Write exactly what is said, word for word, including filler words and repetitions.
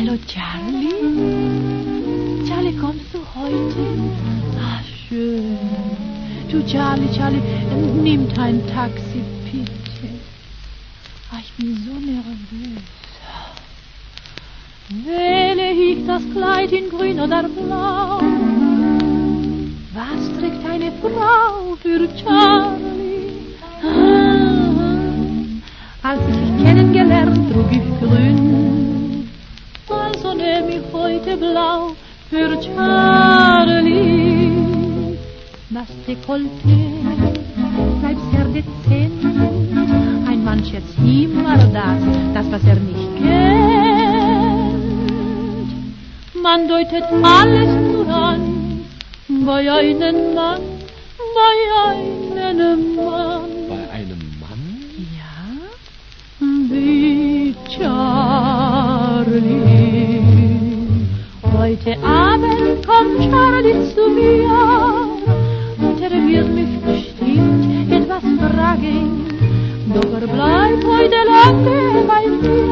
Hallo Charlie. Charlie, kommst du heute? Ah, schön. Du Charlie, Charlie, nimm ein Taxi, bitte. Ah, ich bin so nervös. Wähle ich das Kleid in grün oder blau? Was trägt eine Frau für Charlie? Ah, als ich dich kennengelernt, trug ich grün. Also nehm ich heute blau für Charlie. Das Dekolleté bleibt sehr dezent. Ein Mann schätzt immer das, das, was er nicht kennt. Man deutet alles nur an, bei einem Mann, bei einem Mann. Bei einem Mann? Ja, wie Charlie. Heute Abend kommt Charlie zu mir und er wird mich bestimmt etwas fragen. Doch er bleibt heute lange bei mir.